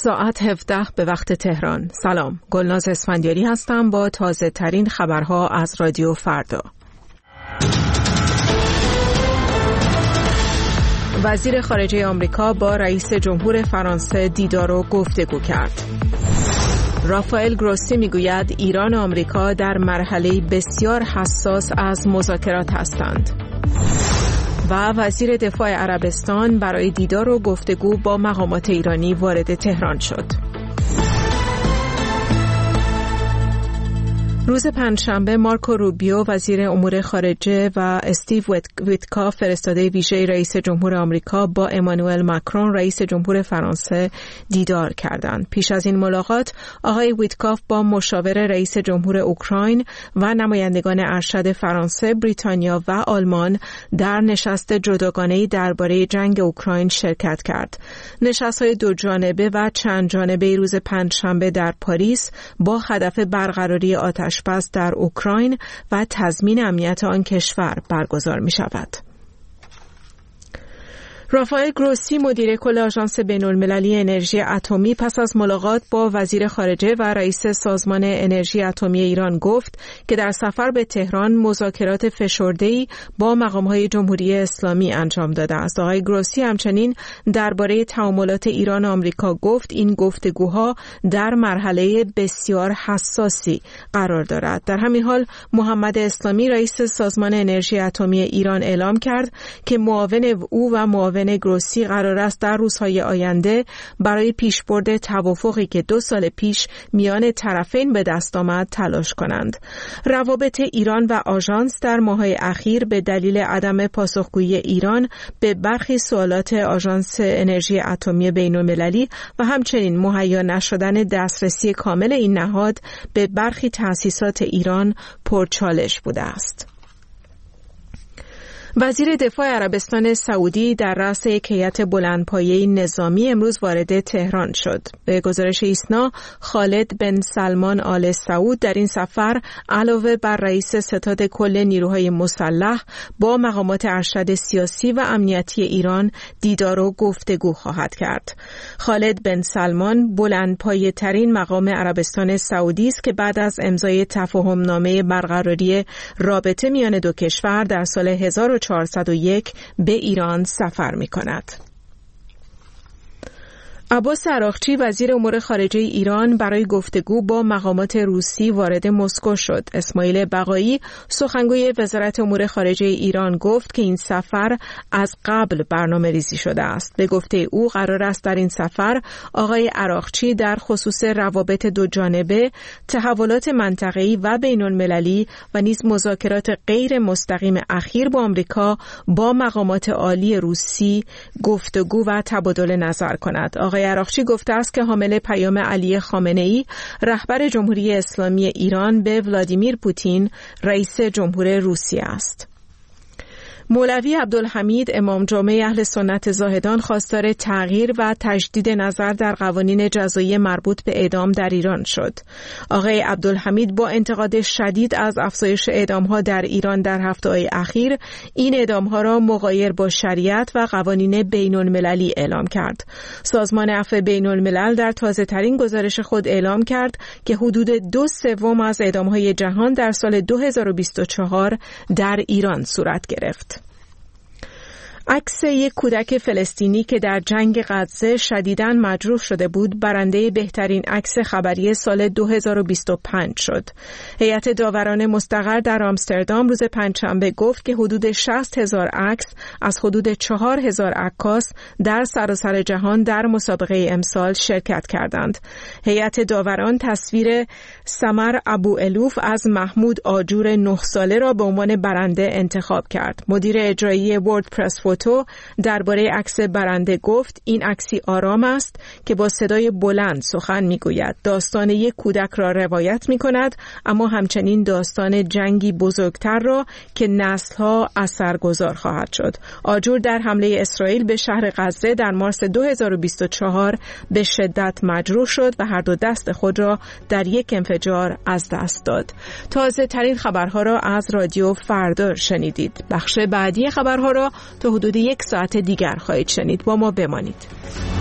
ساعت 17 به وقت تهران. سلام، گلناز اسفندیاری هستم با تازه ترین خبرها از رادیو فردا. وزیر خارجه آمریکا با رئیس جمهور فرانسه دیدار و گفتگو کرد. رافائل گروسی میگوید ایران و آمریکا در مرحله بسیار حساس از مذاکرات هستند. و وزیر دفاع عربستان برای دیدار و گفتگو با مقامات ایرانی وارد تهران شد. روز پنجشنبه مارکو روبیو وزیر امور خارجه و استیو ویتکاف فرستاده ویژه رئیس جمهور آمریکا با امانوئل ماکرون رئیس جمهور فرانسه دیدار کردند. پیش از این ملاقات آقای ویتکاف با مشاور رئیس جمهور اوکراین و نمایندگان ارشد فرانسه، بریتانیا و آلمان در نشست جداگانه‌ای درباره جنگ اوکراین شرکت کرد. نشست‌های دو جانبه و چند جانبه روز پنجشنبه در پاریس با هدف برقراری آتش بس در اوکراین و تضمین امنیت آن کشور برگزار می شود. رافائل گروسی مدیر کل آژانس بین‌المللی انرژی اتمی پس از ملاقات با وزیر خارجه و رئیس سازمان انرژی اتمی ایران گفت که در سفر به تهران مذاکرات فشرده‌ای با مقام‌های جمهوری اسلامی انجام داده است. آقای گروسی همچنین درباره تعاملات ایران و آمریکا گفت این گفتگوها در مرحله بسیار حساسی قرار دارد. در همین حال محمد اسلامی رئیس سازمان انرژی اتمی ایران اعلام کرد که معاون او و معاون گروسی قرار است در روزهای آینده برای پیشبرد توافقی که 2 سال پیش میان طرفین به دست آمد تلاش کنند. روابط ایران و آژانس در ماه‌های اخیر به دلیل عدم پاسخگویی ایران به برخی سوالات آژانس انرژی اتمی بین‌المللی و همچنین مهیا نشدن دسترسی کامل این نهاد به برخی تأسیسات ایران پرچالش بوده است. وزیر دفاع عربستان سعودی در رأس یک هیئت بلندپایه نظامی امروز وارد تهران شد. به گزارش ایسنا، خالد بن سلمان آل سعود در این سفر علاوه بر رئیس ستاد کل نیروهای مسلح با مقامات ارشد سیاسی و امنیتی ایران دیدار و گفتگو خواهد کرد. خالد بن سلمان بلندپایه ترین مقام عربستان سعودی است که بعد از امضای تفاهمنامه برقراری رابطه میان دو کشور در سال 1401 به ایران سفر می کند. عباس عراقچی وزیر امور خارجه ایران برای گفتگو با مقامات روسی وارد مسکو شد. اسماعیل بقایی سخنگوی وزارت امور خارجه ایران گفت که این سفر از قبل برنامه ریزی شده است. به گفته او قرار است در این سفر آقای عراقچی در خصوص روابط دو جانبه، تحولات منطقه‌ای و بین‌المللی و نیز مذاکرات غیر مستقیم اخیر با آمریکا با مقامات عالی روسی گفتگو و تبادل نظر کند. آقای عراقچی گفته است که حامل پیام علی خامنه‌ای رهبر جمهوری اسلامی ایران به ولادیمیر پوتین رئیس جمهور روسیه است. مولوی عبدالحمید امام جامع اهل سنت زاهدان خواستار تغییر و تجدید نظر در قوانین جزایی مربوط به اعدام در ایران شد. آقای عبدالحمید با انتقاد شدید از افزایش اعدام‌ها در ایران در هفته‌های اخیر این اعدام‌ها را مغایر با شریعت و قوانین بین‌المللی اعلام کرد. سازمان عفو بین‌الملل در تازه‌ترین گزارش خود اعلام کرد که حدود 2/3 از اعدام‌های جهان در سال 2024 در ایران صورت گرفت. عکس یک کودک فلسطینی که در جنگ غزه شدیداً مجروح شده بود برنده بهترین عکس خبری سال 2025 شد. هیئت داوران مستقر در آمستردام روز پنجشنبه گفت که حدود 60,000 عکس از حدود 4,000 عکاس در سراسر جهان در مسابقه امسال شرکت کردند. هیئت داوران تصویر سمر ابو الوف از محمود آجور 9 ساله را به عنوان برنده انتخاب کرد. مدیر اجرایی وردپرس فوتو درباره عکس برنده گفت این عکسی آرام است که با صدای بلند سخن میگوید. داستان یک کودک را روایت میکند، اما همچنین داستان جنگی بزرگتر را که نسل‌ها اثرگذار خواهد شد. آجور در حمله اسرائیل به شهر غزه در مارس 2024 به شدت مجروح شد و هر دو دست خود را در یک انفجار از دست داد. تازه ترین خبرها را از رادیو فردا شنیدید. بخش بعدی خبرها را تا حدود 1 ساعت دیگر خواهید شنید. با ما بمانید.